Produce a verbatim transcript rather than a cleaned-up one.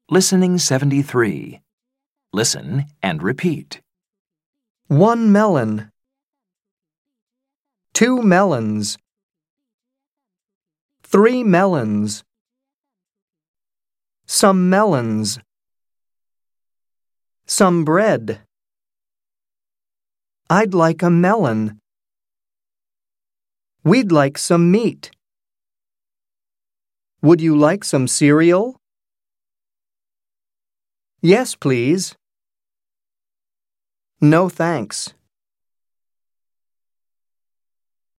Listening seventy-three. Listen and repeat. One melon. Two melons. Three melons. Some melons. Some bread. I'd like a melon. We'd like some meat. Would you like some cereal? Yes, please. No, thanks.